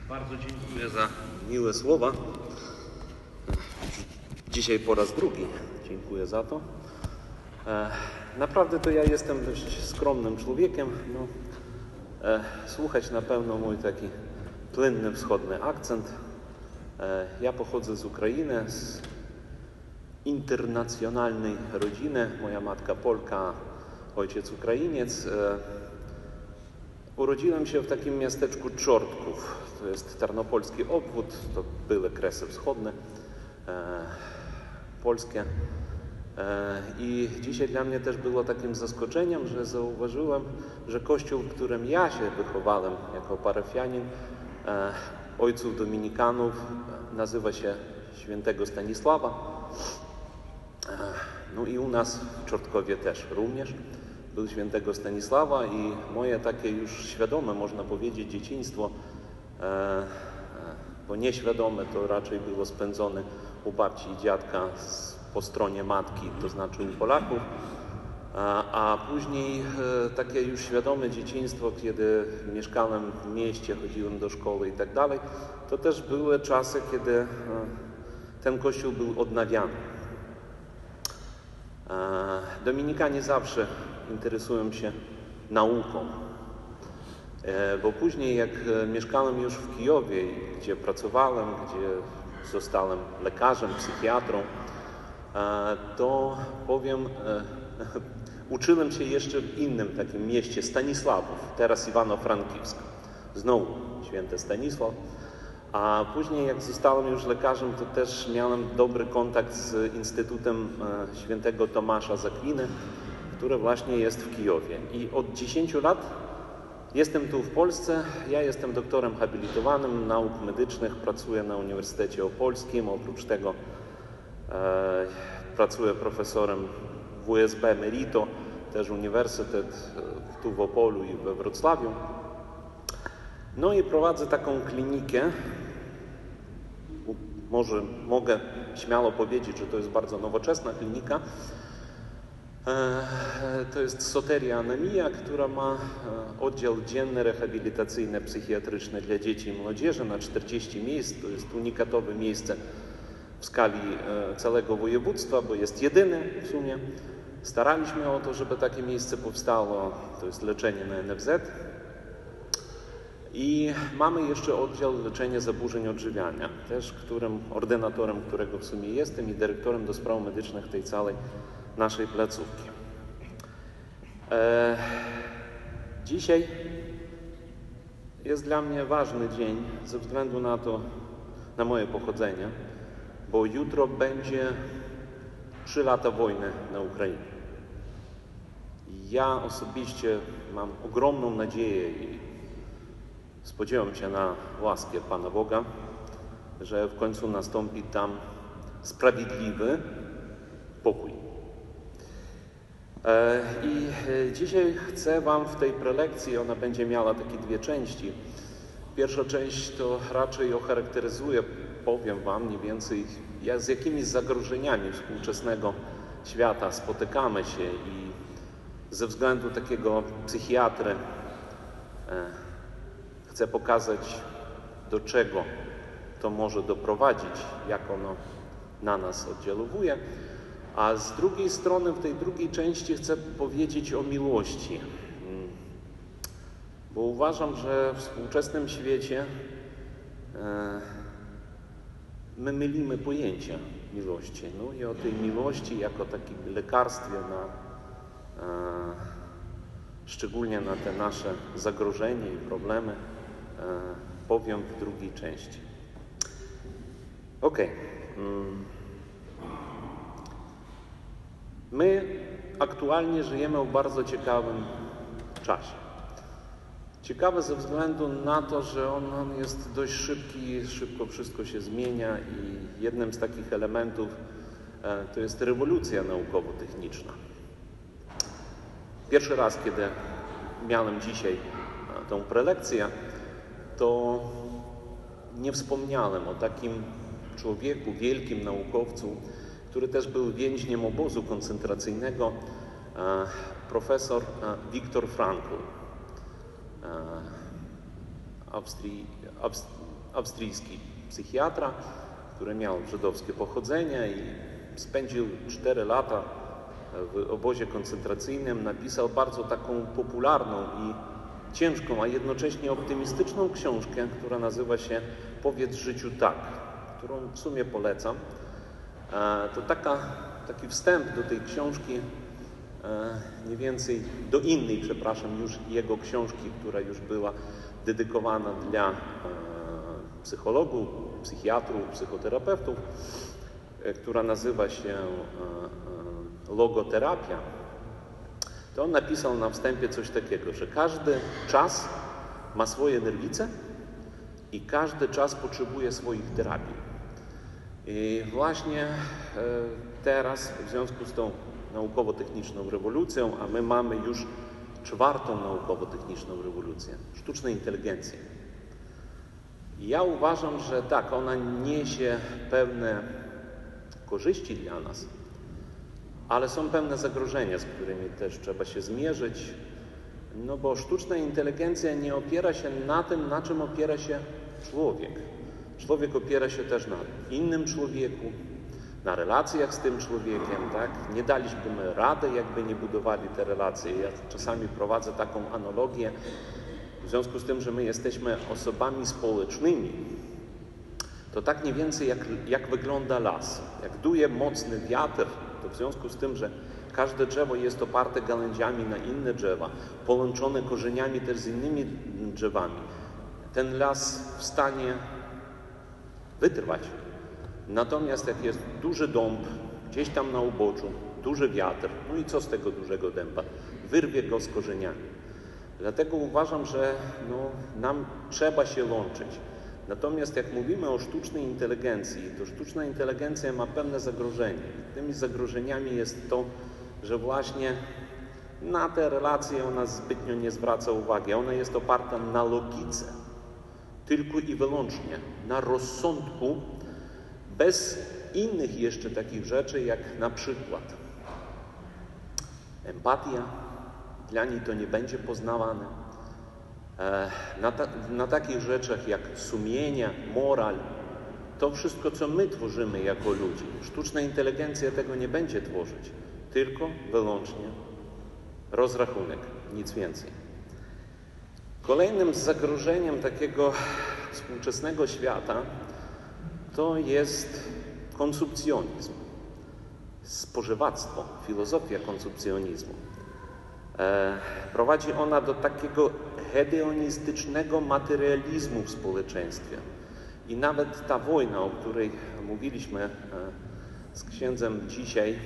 Bardzo dziękuję za miłe słowa. Dzisiaj po raz drugi dziękuję za to. Naprawdę to ja jestem dość skromnym człowiekiem. Słuchać na pewno mój taki płynny wschodni akcent. Ja pochodzę z Ukrainy, z internacjonalnej rodziny. Moja matka Polka, ojciec Ukrainiec. Urodziłem się w takim miasteczku Czortków. To jest Tarnopolski obwód, to były Kresy Wschodnie, polskie. I dzisiaj dla mnie też było takim zaskoczeniem, że zauważyłem, że kościół, w którym ja się wychowałem jako parafianin, ojców dominikanów, nazywa się Świętego Stanisława. No i u nas w Czortkowie też również był Świętego Stanisława i moje takie już świadome, można powiedzieć, dzieciństwo, bo nieświadome to raczej było spędzone u babci i dziadka po stronie matki, to znaczy u Polaków, a później takie już świadome dzieciństwo, kiedy mieszkałem w mieście, chodziłem do szkoły i tak dalej, to też były czasy, kiedy ten kościół był odnawiany. Dominikanie zawsze interesują się nauką, bo później jak mieszkałem już w Kijowie, gdzie pracowałem, gdzie zostałem lekarzem, psychiatrą, to powiem, uczyłem się jeszcze w innym takim mieście, Stanisławów, teraz Iwano-Frankivsk, znowu święty Stanisław. A później jak zostałem już lekarzem, to też miałem dobry kontakt z Instytutem Świętego Tomasza z Akwiny, który właśnie jest w Kijowie. I od 10 lat jestem tu w Polsce. Ja jestem doktorem habilitowanym nauk medycznych, pracuję na Uniwersytecie Opolskim. Oprócz tego pracuję profesorem WSB Emerito, też uniwersytet tu w Opolu i we Wrocławiu. No i prowadzę taką klinikę. Może mogę śmiało powiedzieć, że to jest bardzo nowoczesna klinika. To jest Soteria Anemia, która ma oddział dzienny rehabilitacyjny, psychiatryczny dla dzieci i młodzieży na 40 miejsc. To jest unikatowe miejsce w skali całego województwa, bo jest jedyne w sumie. Staraliśmy o to, żeby takie miejsce powstało. To jest leczenie na NFZ. I mamy jeszcze oddział leczenia zaburzeń odżywiania, też ordynatorem którego w sumie jestem i dyrektorem do spraw medycznych tej całej naszej placówki. Dzisiaj jest dla mnie ważny dzień ze względu na moje pochodzenie, bo jutro będzie 3 lata wojny na Ukrainie. Ja osobiście mam ogromną nadzieję i spodziewam się na łaskę Pana Boga, że w końcu nastąpi tam sprawiedliwy pokój. I dzisiaj chcę Wam w tej prelekcji, ona będzie miała takie 2 części. Pierwsza część to raczej ocharakteryzuje, powiem Wam mniej więcej, z jakimi zagrożeniami współczesnego świata spotykamy się i ze względu takiego psychiatry chcę pokazać, do czego to może doprowadzić, jak ono na nas oddziałuje. A z drugiej strony, w tej drugiej części chcę powiedzieć o miłości. Bo uważam, że w współczesnym świecie my mylimy pojęcia miłości. No i o tej miłości jako takim lekarstwie szczególnie na te nasze zagrożenia i problemy powiem w drugiej części. My aktualnie żyjemy w bardzo ciekawym czasie. Ciekawe ze względu na to, że on jest dość szybki, szybko wszystko się zmienia i jednym z takich elementów to jest rewolucja naukowo-techniczna. Pierwszy raz, kiedy miałem dzisiaj tę prelekcję, to nie wspomniałem o takim człowieku, wielkim naukowcu, który też był więźniem obozu koncentracyjnego, profesor Viktor Frankl. Austriacki psychiatra, który miał żydowskie pochodzenie i spędził 4 lata w obozie koncentracyjnym. Napisał bardzo taką popularną i ciężką, a jednocześnie optymistyczną książkę, która nazywa się Powiedz życiu tak, którą w sumie polecam. To taki wstęp do tej książki, mniej więcej do innej, przepraszam, już jego książki, która już była dedykowana dla psychologów, psychiatrów, psychoterapeutów, która nazywa się Logoterapia. To on napisał na wstępie coś takiego, że każdy czas ma swoje nerwice i każdy czas potrzebuje swoich terapii. I właśnie teraz, w związku z tą naukowo-techniczną rewolucją, a my mamy już 4. naukowo-techniczną rewolucję, sztuczną inteligencję. I ja uważam, że tak, ona niesie pewne korzyści dla nas, ale są pewne zagrożenia, z którymi też trzeba się zmierzyć, no bo sztuczna inteligencja nie opiera się na tym, na czym opiera się człowiek. Człowiek opiera się też na innym człowieku, na relacjach z tym człowiekiem, tak? Nie dalibyśmy rady, jakby nie budowali te relacje. Ja czasami prowadzę taką analogię, w związku z tym, że my jesteśmy osobami społecznymi, to tak mniej więcej jak wygląda las. Jak duje mocny wiatr, to w związku z tym, że każde drzewo jest oparte gałęziami na inne drzewa, połączone korzeniami też z innymi drzewami, ten las w stanie wytrwać. Natomiast jak jest duży dąb, gdzieś tam na uboczu, duży wiatr, no i co z tego dużego dęba? Wyrwie go z korzeniami. Dlatego uważam, że nam trzeba się łączyć. Natomiast jak mówimy o sztucznej inteligencji, to sztuczna inteligencja ma pewne zagrożenia. Tymi zagrożeniami jest to, że właśnie na te relacje ona zbytnio nie zwraca uwagi. Ona jest oparta na logice, tylko i wyłącznie na rozsądku, bez innych jeszcze takich rzeczy, jak na przykład empatia, dla niej to nie będzie poznawane. Na takich rzeczach jak sumienie, moral, to wszystko, co my tworzymy jako ludzie. Sztuczna inteligencja tego nie będzie tworzyć, tylko wyłącznie rozrachunek, nic więcej. Kolejnym zagrożeniem takiego współczesnego świata to jest konsumpcjonizm, spożywactwo, filozofia konsumpcjonizmu. Prowadzi ona do takiego hedonistycznego materializmu w społeczeństwie. I nawet ta wojna, o której mówiliśmy z księdzem dzisiaj,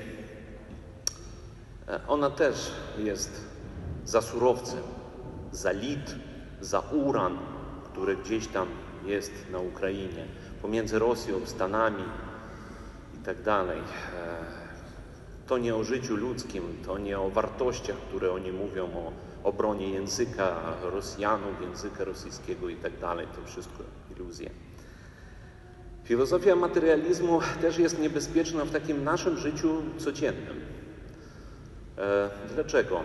ona też jest za surowcem, za lit, za uran, który gdzieś tam jest na Ukrainie, pomiędzy Rosją, Stanami i tak dalej. To nie o życiu ludzkim, to nie o wartościach, które oni mówią, o obronie języka Rosjanów, języka rosyjskiego i tak dalej. To wszystko iluzje. Filozofia materializmu też jest niebezpieczna w takim naszym życiu codziennym. Dlaczego?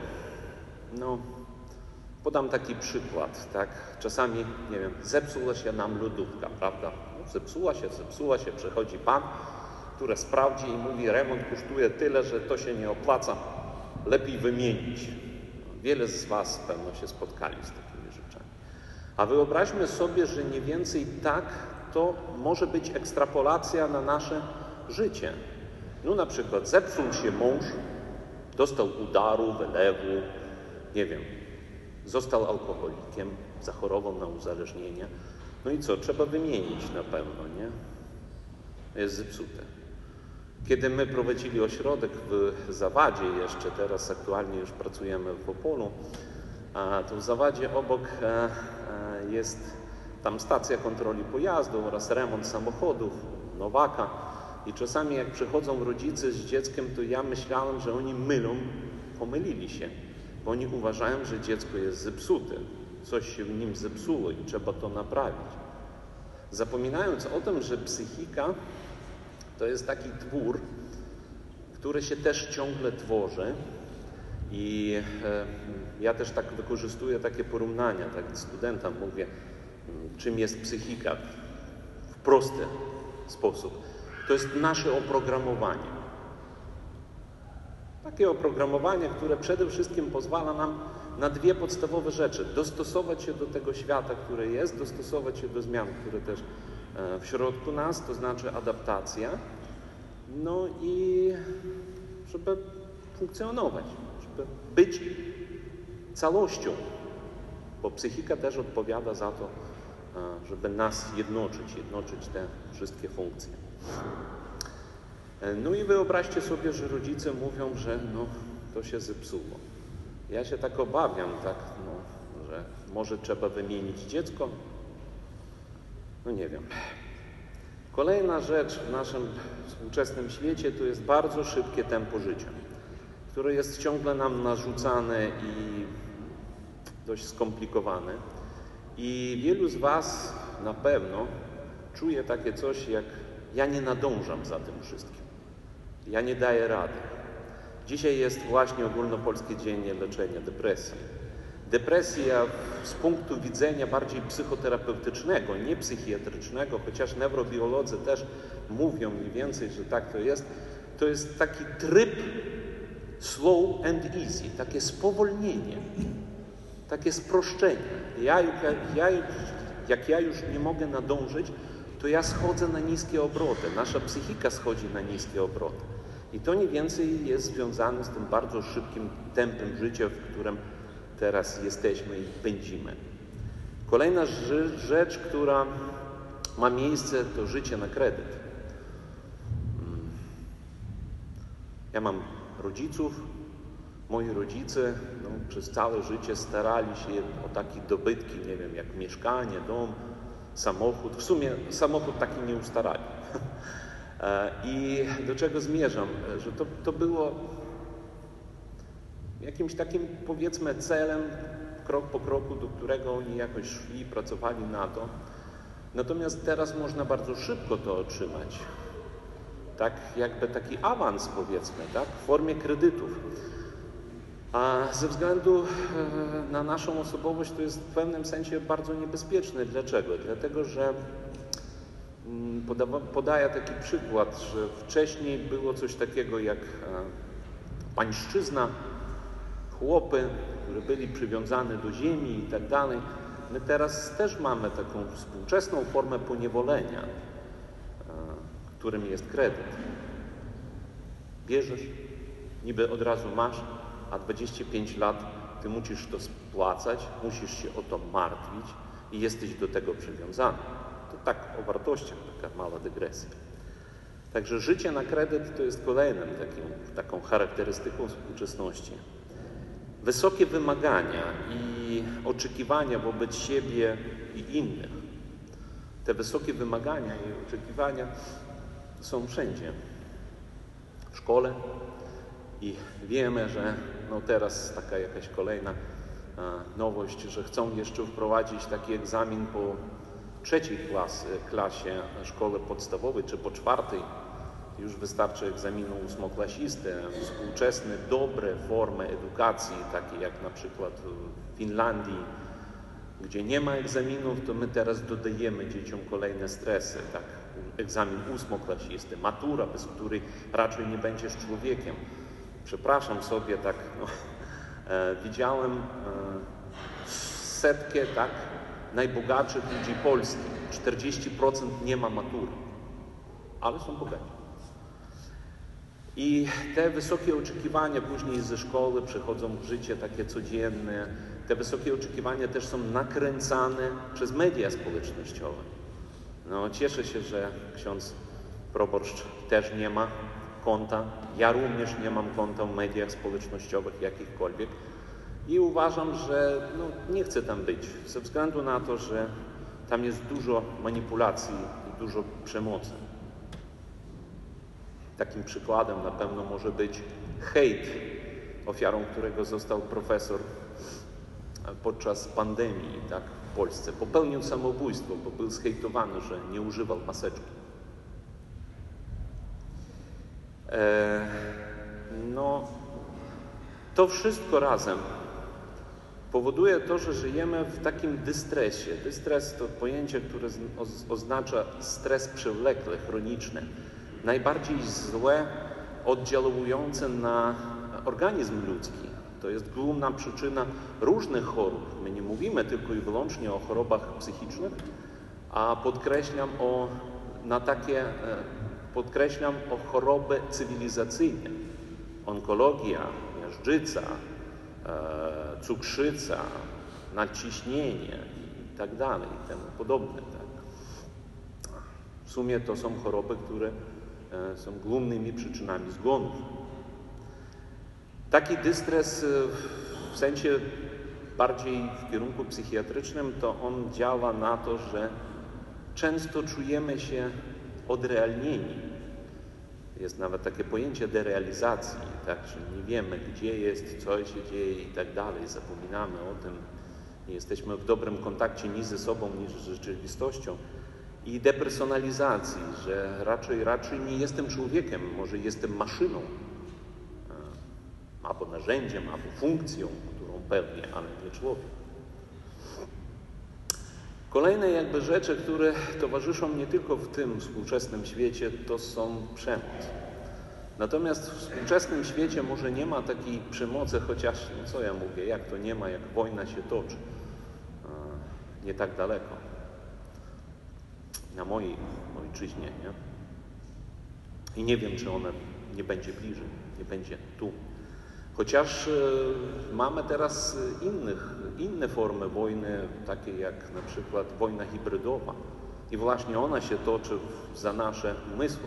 Podam taki przykład, tak? Czasami, nie wiem, zepsuła się nam lodówka, prawda? Zepsuła się, przychodzi pan, który sprawdzi i mówi, remont kosztuje tyle, że to się nie opłaca, lepiej wymienić. Wiele z was pewno się spotkali z takimi rzeczami. A wyobraźmy sobie, że mniej więcej tak to może być ekstrapolacja na nasze życie. Na przykład zepsuł się mąż, dostał udaru, wylewu, nie wiem, został alkoholikiem, zachorował na uzależnienie. I co? Trzeba wymienić na pewno, nie? Jest zepsute. Kiedy my prowadzili ośrodek w Zawadzie jeszcze, teraz aktualnie już pracujemy w Opolu, to w Zawadzie obok jest tam stacja kontroli pojazdu oraz remont samochodów, Nowaka. I czasami jak przychodzą rodzice z dzieckiem, to ja myślałem, że oni pomylili się, bo oni uważają, że dziecko jest zepsute, coś się w nim zepsuło i trzeba to naprawić. Zapominając o tym, że psychika to jest taki twór, który się też ciągle tworzy i ja też tak wykorzystuję takie porównania, tak studentom mówię, czym jest psychika. prosty sposób. To jest nasze oprogramowanie. Takie oprogramowanie, które przede wszystkim pozwala nam na dwie podstawowe rzeczy. Dostosować się do tego świata, który jest, dostosować się do zmian, które też w środku nas, to znaczy adaptacja. No i żeby funkcjonować, żeby być całością, bo psychika też odpowiada za to, żeby nas jednoczyć te wszystkie funkcje. No i wyobraźcie sobie, że rodzice mówią, że to się zepsuło. Ja się tak obawiam, że może trzeba wymienić dziecko. No nie wiem. Kolejna rzecz w naszym współczesnym świecie to jest bardzo szybkie tempo życia, które jest ciągle nam narzucane i dość skomplikowane. I wielu z Was na pewno czuje takie coś jak ja nie nadążam za tym wszystkim. Ja nie daję rady. Dzisiaj jest właśnie ogólnopolskie dzień leczenia depresji. Depresja z punktu widzenia bardziej psychoterapeutycznego, nie psychiatrycznego, chociaż neurobiolodzy też mówią mniej więcej, że tak to jest taki tryb slow and easy, takie spowolnienie, takie sproszczenie. Jak ja już nie mogę nadążyć, to ja schodzę na niskie obroty. Nasza psychika schodzi na niskie obroty. I to mniej więcej jest związane z tym bardzo szybkim tempem życia, w którym teraz jesteśmy i pędzimy. Kolejna rzecz, która ma miejsce, to życie na kredyt. Ja mam rodziców. Moi rodzice przez całe życie starali się o takie dobytki, nie wiem, jak mieszkanie, dom, samochód. W sumie samochód taki nie ustarali. I do czego zmierzam? Że to było jakimś takim, powiedzmy, celem, krok po kroku, do którego oni jakoś szli, pracowali na to. Natomiast teraz można bardzo szybko to otrzymać. Tak jakby taki awans, powiedzmy, tak? W formie kredytów. A ze względu na naszą osobowość to jest w pewnym sensie bardzo niebezpieczne. Dlaczego? Dlatego, że podaję taki przykład, że wcześniej było coś takiego jak pańszczyzna, chłopy, które byli przywiązane do ziemi i tak dalej. My teraz też mamy taką współczesną formę poniewolenia, którym jest kredyt. Bierzesz, niby od razu masz, a 25 lat ty musisz to spłacać, musisz się o to martwić i jesteś do tego przywiązany. To tak o wartościach, taka mała dygresja. Także życie na kredyt to jest kolejnym taką charakterystyką współczesności. Wysokie wymagania i oczekiwania wobec siebie i innych. Te wysokie wymagania i oczekiwania są wszędzie. W szkole i wiemy, że teraz taka jakaś kolejna nowość, że chcą jeszcze wprowadzić taki egzamin po trzeciej klasie szkoły podstawowej, czy po czwartej. Już wystarczy egzaminu ósmoklasisty. Współczesne, dobre formy edukacji, takie jak na przykład w Finlandii, gdzie nie ma egzaminów, to my teraz dodajemy dzieciom kolejne stresy. Tak? Egzamin ósmoklasisty, matura, bez której raczej nie będziesz człowiekiem. Przepraszam sobie, tak, widziałem setkę najbogatszych ludzi Polski. 40% nie ma matury, ale są bogaci. I te wysokie oczekiwania później ze szkoły przechodzą w życie takie codzienne. Te wysokie oczekiwania też są nakręcane przez media społecznościowe. Cieszę się, że ksiądz proboszcz też nie ma konta. Ja również nie mam konta w mediach społecznościowych jakichkolwiek. I uważam, że nie chcę tam być, ze względu na to, że tam jest dużo manipulacji i dużo przemocy. Takim przykładem na pewno może być hejt, ofiarą którego został profesor podczas pandemii w Polsce. Popełnił samobójstwo, bo był zhejtowany, że nie używał maseczki. To wszystko razem powoduje to, że żyjemy w takim dystresie. Dystres to pojęcie, które oznacza stres przewlekły, chroniczny. Najbardziej złe, oddziałujące na organizm ludzki. To jest główna przyczyna różnych chorób. My nie mówimy tylko i wyłącznie o chorobach psychicznych, a podkreślam o choroby cywilizacyjne. Onkologia, miażdżyca, cukrzyca, nadciśnienie i tak dalej, i temu podobne. Tak. W sumie to są choroby, które są głównymi przyczynami zgonów. Taki dystres w sensie bardziej w kierunku psychiatrycznym, to on działa na to, że często czujemy się odrealnieni. Jest nawet takie pojęcie derealizacji, tak, że nie wiemy, gdzie jest, co się dzieje i tak dalej. Zapominamy o tym, nie jesteśmy w dobrym kontakcie ni ze sobą, ni z rzeczywistością. I depersonalizacji, że raczej nie jestem człowiekiem, może jestem maszyną, albo narzędziem, albo funkcją, którą pełnię, ale nie człowiek. Kolejne rzeczy, które towarzyszą nie tylko w tym współczesnym świecie, to są przemoc. Natomiast w współczesnym świecie może nie ma takiej przemocy, chociaż, co ja mówię, jak to nie ma, jak wojna się toczy. Nie tak daleko. Na mojej ojczyźnie, nie? I nie wiem, czy ona nie będzie bliżej, nie będzie tu. Chociaż mamy teraz inne formy wojny, takie jak na przykład wojna hybrydowa. I właśnie ona się toczy za nasze umysły.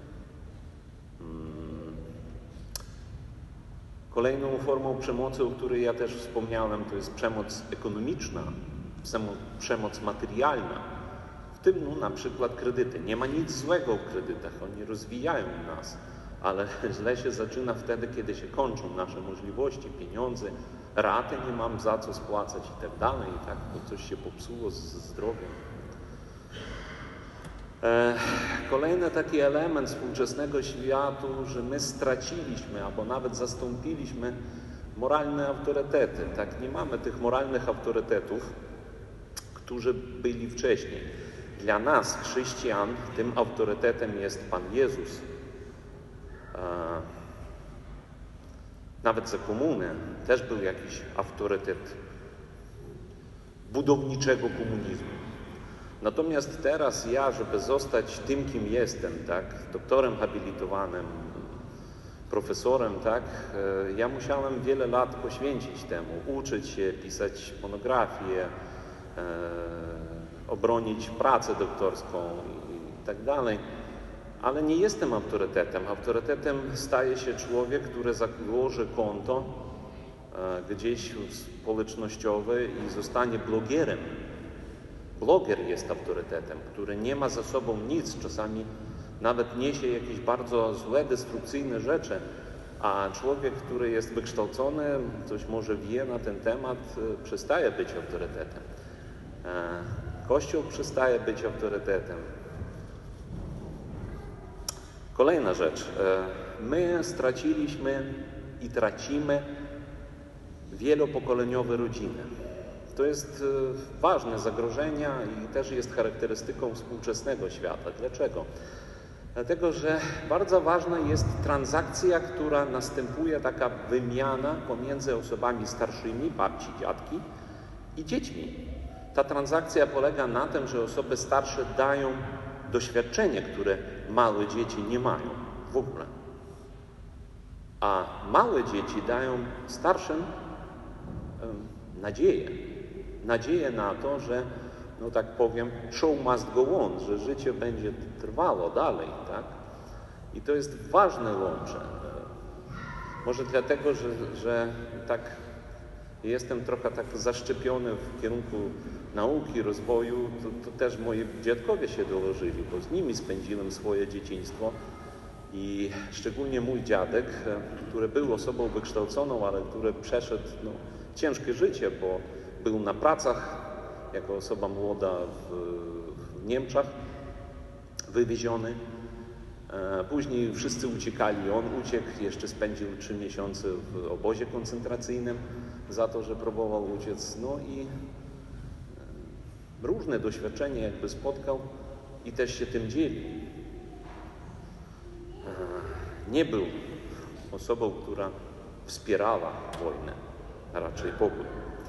Kolejną formą przemocy, o której ja też wspomniałem, to jest przemoc ekonomiczna, przemoc materialna. W tym na przykład kredyty. Nie ma nic złego w kredytach, oni rozwijają nas. Ale źle się zaczyna wtedy, kiedy się kończą nasze możliwości, pieniądze, raty nie mam za co spłacać i tak dalej, i tak, bo coś się popsuło z zdrowiem. Kolejny taki element współczesnego świata, że my straciliśmy, albo nawet zastąpiliśmy moralne autorytety. Tak, nie mamy tych moralnych autorytetów, którzy byli wcześniej. Dla nas, chrześcijan, tym autorytetem jest Pan Jezus. Nawet za komuny też był jakiś autorytet budowniczego komunizmu. Natomiast teraz ja, żeby zostać tym, kim jestem, tak, doktorem habilitowanym, profesorem, tak, ja musiałem wiele lat poświęcić temu, uczyć się, pisać monografię, obronić pracę doktorską i tak dalej. Ale nie jestem autorytetem. Autorytetem staje się człowiek, który założy konto gdzieś społecznościowe i zostanie blogerem. Bloger jest autorytetem, który nie ma za sobą nic, czasami nawet niesie jakieś bardzo złe, destrukcyjne rzeczy, a człowiek, który jest wykształcony, coś może wie na ten temat, przestaje być autorytetem. Kościół przestaje być autorytetem. Kolejna rzecz. My straciliśmy i tracimy wielopokoleniowe rodziny. To jest ważne zagrożenie i też jest charakterystyką współczesnego świata. Dlaczego? Dlatego, że bardzo ważna jest transakcja, która następuje, taka wymiana pomiędzy osobami starszymi, babci, dziadki i dziećmi. Ta transakcja polega na tym, że osoby starsze dają doświadczenie, które małe dzieci nie mają w ogóle. A małe dzieci dają starszym nadzieję. Nadzieję na to, że, no tak powiem, show must go on, że życie będzie trwało dalej, tak? I to jest ważne łącze. Może dlatego, że tak jestem trochę tak zaszczepiony w kierunku nauki, rozwoju, to też moi dziadkowie się dołożyli, bo z nimi spędziłem swoje dzieciństwo i szczególnie mój dziadek, który był osobą wykształconą, ale który przeszedł ciężkie życie, bo był na pracach jako osoba młoda w Niemczech, wywieziony. Później wszyscy uciekali, on uciekł, jeszcze spędził 3 miesiące w obozie koncentracyjnym za to, że próbował uciec. No i różne doświadczenia jakby spotkał i też się tym dzielił. Nie był osobą, która wspierała wojnę, a raczej pokój.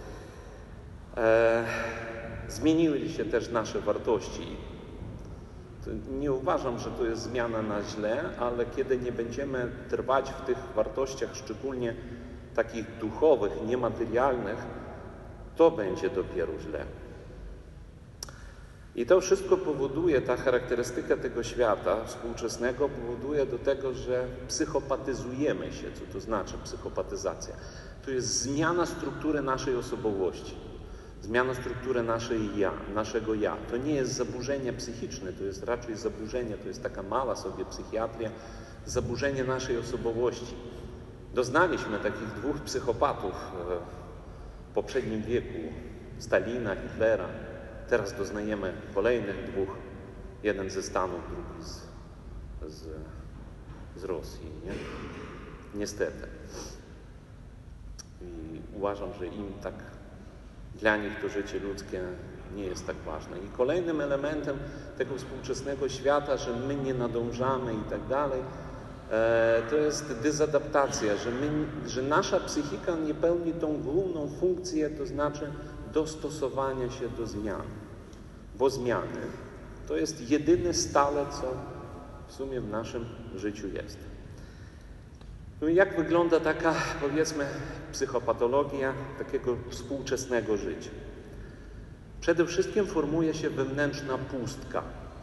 Zmieniły się też nasze wartości. Nie uważam, że to jest zmiana na źle, ale kiedy nie będziemy trwać w tych wartościach, szczególnie takich duchowych, niematerialnych, to będzie dopiero źle. I to wszystko powoduje, ta charakterystyka tego świata współczesnego powoduje do tego, że psychopatyzujemy się. Co to znaczy psychopatyzacja? To jest zmiana struktury naszej osobowości, zmiana struktury naszego ja. To nie jest zaburzenie psychiczne, to jest raczej zaburzenie, to jest taka mała sobie psychiatria, zaburzenie naszej osobowości. Doznaliśmy takich 2 psychopatów w poprzednim wieku, Stalina, Hitlera. Teraz doznajemy kolejnych 2, jeden ze Stanów, drugi z Rosji, nie? Niestety. I uważam, że im tak, dla nich to życie ludzkie nie jest tak ważne. I kolejnym elementem tego współczesnego świata, że my nie nadążamy i tak dalej, to jest dezadaptacja, że nasza psychika nie pełni tą główną funkcję, to znaczy dostosowania się do zmian. Bo zmiany to jest jedyne stale, co w sumie w naszym życiu jest. No i jak wygląda taka, powiedzmy, psychopatologia takiego współczesnego życia? Przede wszystkim formuje się wewnętrzna pustka.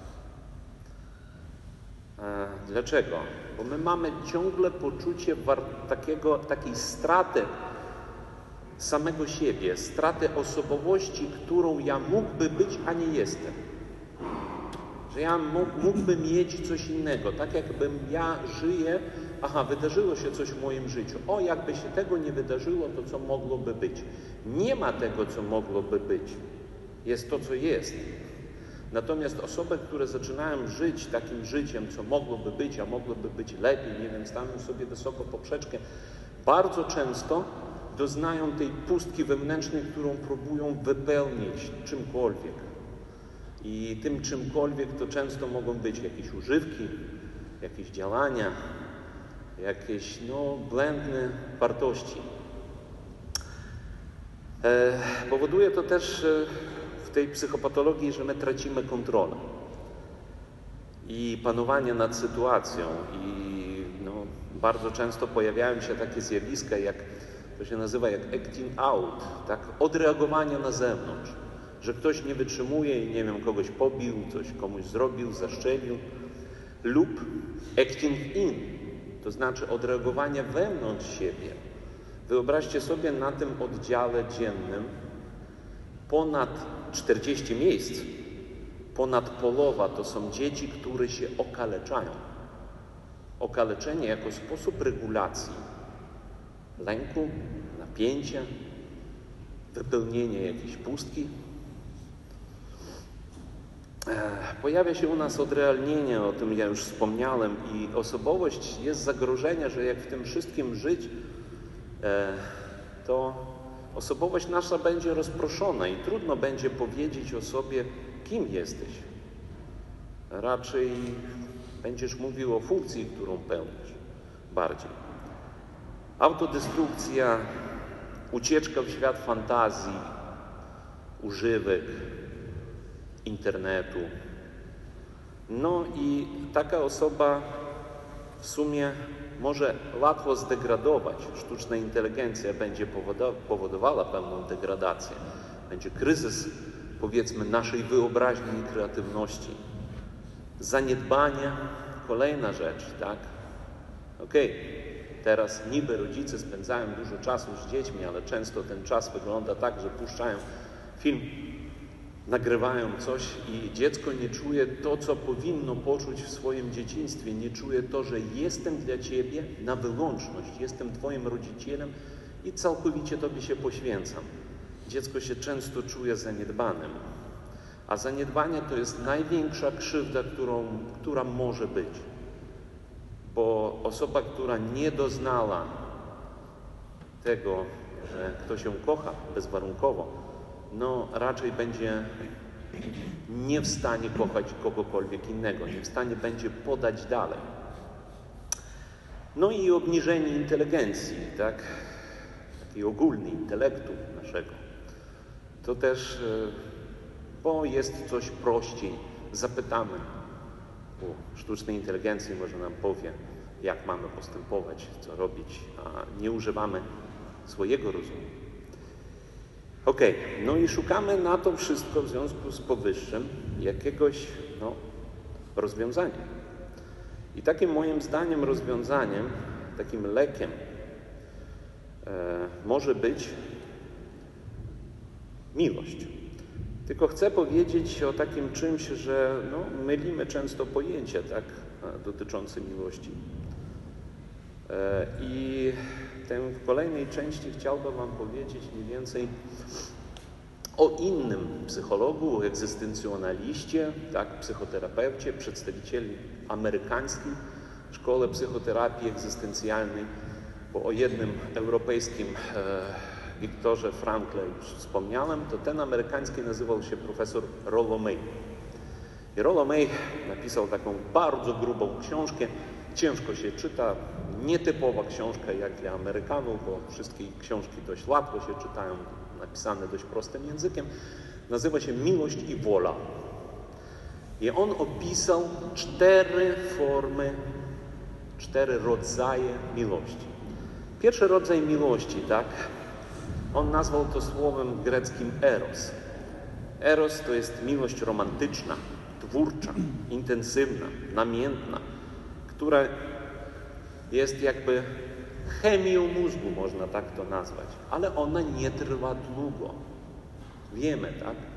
Dlaczego? Bo my mamy ciągle poczucie takiej straty samego siebie, straty osobowości, którą ja mógłby być, a nie jestem. Że ja mógłbym mieć coś innego, tak jakbym ja żyję, wydarzyło się coś w moim życiu. Jakby się tego nie wydarzyło, to co mogłoby być? Nie ma tego, co mogłoby być. Jest to, co jest. Natomiast osoby, które zaczynają żyć takim życiem, co mogłoby być, a mogłoby być lepiej, nie wiem, staną sobie wysoko poprzeczkę, bardzo często doznają tej pustki wewnętrznej, którą próbują wypełnić czymkolwiek. I tym czymkolwiek to często mogą być jakieś używki, jakieś działania, jakieś błędne wartości. Powoduje to też w tej psychopatologii, że my tracimy kontrolę i panowanie nad sytuacją. I bardzo często pojawiają się takie zjawiska, jak to się nazywa jak acting out, tak? Odreagowanie na zewnątrz, że ktoś nie wytrzymuje i nie wiem, kogoś pobił, coś komuś zrobił, zaszczelił, lub acting in, to znaczy odreagowanie wewnątrz siebie. Wyobraźcie sobie, na tym oddziale dziennym ponad 40 miejsc, ponad połowa to są dzieci, które się okaleczają. Okaleczenie jako sposób regulacji lęku, napięcia, wypełnienie jakiejś pustki. Pojawia się u nas odrealnienie, o tym ja już wspomniałem, i osobowość jest zagrożenie, że jak w tym wszystkim żyć, to osobowość nasza będzie rozproszona i trudno będzie powiedzieć o sobie, kim jesteś. Raczej będziesz mówił o funkcji, którą pełnisz bardziej. Autodestrukcja, ucieczka w świat fantazji, używek, internetu. I taka osoba w sumie może łatwo zdegradować. Sztuczna inteligencja będzie powodowała pewną degradację. Będzie kryzys, powiedzmy, naszej wyobraźni i kreatywności. Zaniedbanie, kolejna rzecz, tak? Teraz niby rodzice spędzają dużo czasu z dziećmi, ale często ten czas wygląda tak, że puszczają film, nagrywają coś i dziecko nie czuje to, co powinno poczuć w swoim dzieciństwie. Nie czuje to, że jestem dla Ciebie na wyłączność, jestem Twoim rodzicielem i całkowicie Tobie się poświęcam. Dziecko się często czuje zaniedbanym, a zaniedbanie to jest największa krzywda, która może być. Bo osoba, która nie doznała tego, że ktoś ją kocha bezwarunkowo, no raczej będzie nie w stanie kochać kogokolwiek innego, nie w stanie będzie podać dalej. No i obniżenie inteligencji, tak? Takiej ogólnej intelektu naszego. To też, bo jest coś prościej, zapytamy u sztucznej inteligencji, może nam powie, jak mamy postępować, co robić, a nie używamy swojego rozumu. Okej, no i szukamy na to wszystko w związku z powyższym jakiegoś rozwiązania. I takim moim zdaniem rozwiązaniem, takim lekiem może być miłość. Tylko chcę powiedzieć o takim czymś, że mylimy często pojęcia dotyczące miłości. I w kolejnej części chciałbym wam powiedzieć mniej więcej o innym psychologu, o egzystencjonaliście, psychoterapeucie, przedstawicieli amerykańskiej szkoły psychoterapii egzystencjalnej, bo o jednym europejskim Wiktorze Frankle już wspomniałem, to ten amerykański nazywał się profesor Rollo May. I Rollo May napisał taką bardzo grubą książkę, ciężko się czyta, nietypowa książka jak dla Amerykanów, bo wszystkie książki dość łatwo się czytają, napisane dość prostym językiem. Nazywa się Miłość i wola. I on opisał 4 rodzaje miłości. Pierwszy rodzaj miłości, on nazwał to słowem greckim eros. Eros to jest miłość romantyczna, twórcza, intensywna, namiętna, która jest jakby chemią mózgu, można tak to nazwać, ale ona nie trwa długo. Wiemy,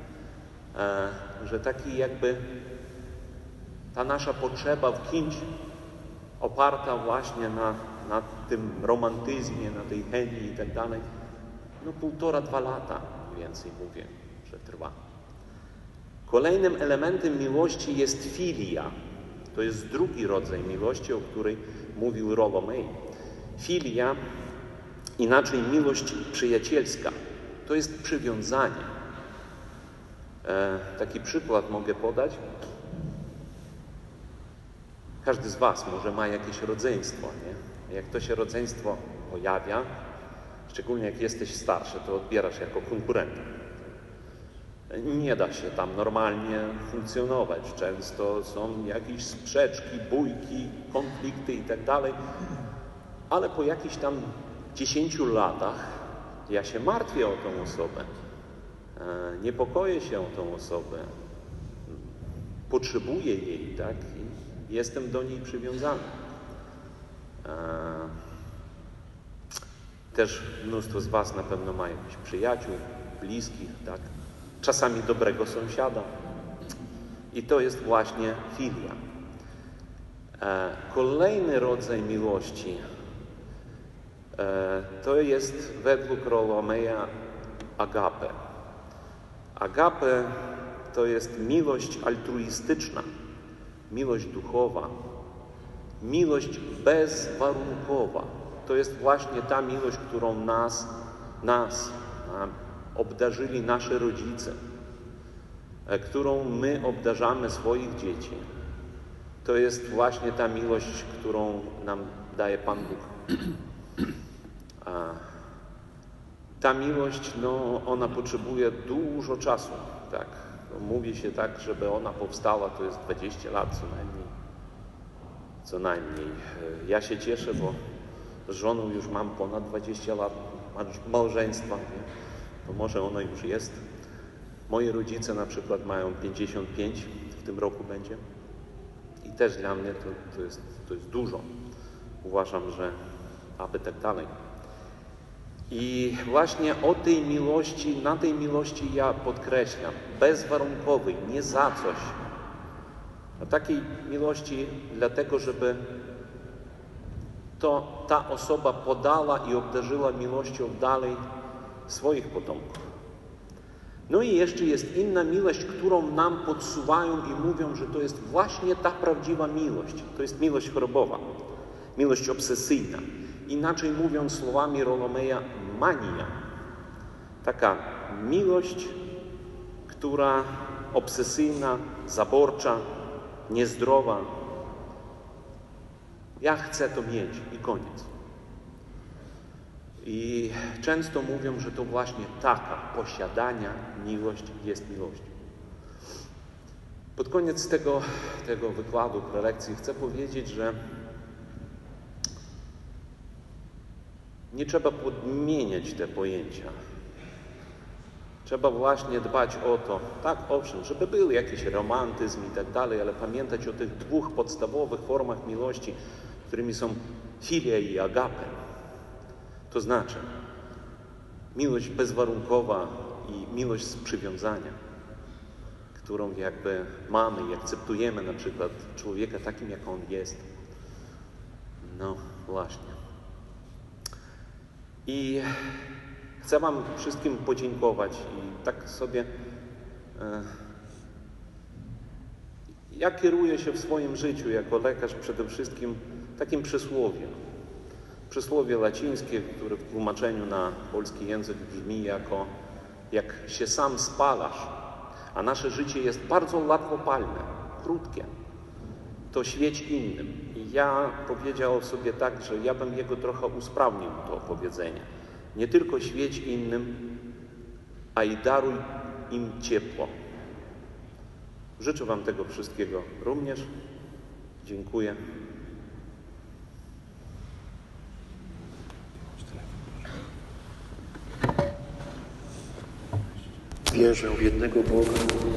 że taki jakby ta nasza potrzeba w kimś oparta właśnie na tym romantyzmie, na tej chemii i tak dalej, 1,5–2 lata mniej więcej mówię, że trwa. Kolejnym elementem miłości jest filia. To jest drugi rodzaj miłości, o której mówił Rollo May. Filia, inaczej miłość przyjacielska, to jest przywiązanie. Taki przykład mogę podać. Każdy z was może ma jakieś rodzeństwo, nie? Jak to się rodzeństwo pojawia, szczególnie jak jesteś starszy, to odbierasz jako konkurenta. Nie da się tam normalnie funkcjonować. Często są jakieś sprzeczki, bójki, konflikty i tak dalej. Ale po jakichś tam 10 latach ja się martwię o tą osobę. Niepokoję się o tą osobę. Potrzebuję jej, I jestem do niej przywiązany. Też mnóstwo z was na pewno ma jakichś przyjaciół, bliskich, Czasami dobrego sąsiada. I to jest właśnie filia. Kolejny rodzaj miłości to jest według Rollo Maya agape. Agape to jest miłość altruistyczna, miłość duchowa, miłość bezwarunkowa. To jest właśnie ta miłość, którą nas obdarzyli nasze rodzice, którą my obdarzamy swoich dzieci. To jest właśnie ta miłość, którą nam daje Pan Bóg. Ta miłość, ona potrzebuje dużo czasu, Mówi się żeby ona powstała, to jest 20 lat co najmniej. Ja się cieszę, bo z żoną już mam ponad 20 lat małżeństwa, to może ono już jest. Moi rodzice na przykład mają 55, w tym roku będzie. I też dla mnie to jest dużo. Uważam, że aby tak dalej. I właśnie o tej miłości, na tej miłości ja podkreślam, bezwarunkowej, nie za coś. A takiej miłości dlatego, żeby ta osoba podała i obdarzyła miłością dalej swoich potomków. No i jeszcze jest inna miłość, którą nam podsuwają i mówią, że to jest właśnie ta prawdziwa miłość. To jest miłość chorobowa. miłość obsesyjna. Inaczej mówiąc słowami Rolomeja, mania. Taka miłość, która obsesyjna, zaborcza, niezdrowa. Ja chcę to mieć i koniec. I często mówią, że to właśnie taka posiadania miłość jest miłością. Pod koniec tego wykładu, prelekcji chcę powiedzieć, że nie trzeba podmieniać te pojęcia. Trzeba właśnie dbać o to, tak owszem, żeby był jakiś romantyzm i tak dalej, ale pamiętać o tych dwóch podstawowych formach miłości, którymi są filia i agape. To znaczy miłość bezwarunkowa i miłość z przywiązania, którą jakby mamy i akceptujemy na przykład człowieka takim, jak on jest. No właśnie. I chcę wam wszystkim podziękować i tak sobie ja kieruję się w swoim życiu jako lekarz przede wszystkim takim przysłowiem. Przysłowie łacińskie, które w tłumaczeniu na polski język brzmi jako jak się sam spalasz, a nasze życie jest bardzo łatwopalne, krótkie, to świeć innym. I ja powiedział sobie tak, że ja bym jego trochę usprawnił, to powiedzenie. Nie tylko świeć innym, a i daruj im ciepło. Życzę wam tego wszystkiego również. Dziękuję. Wierzę w jednego Boga,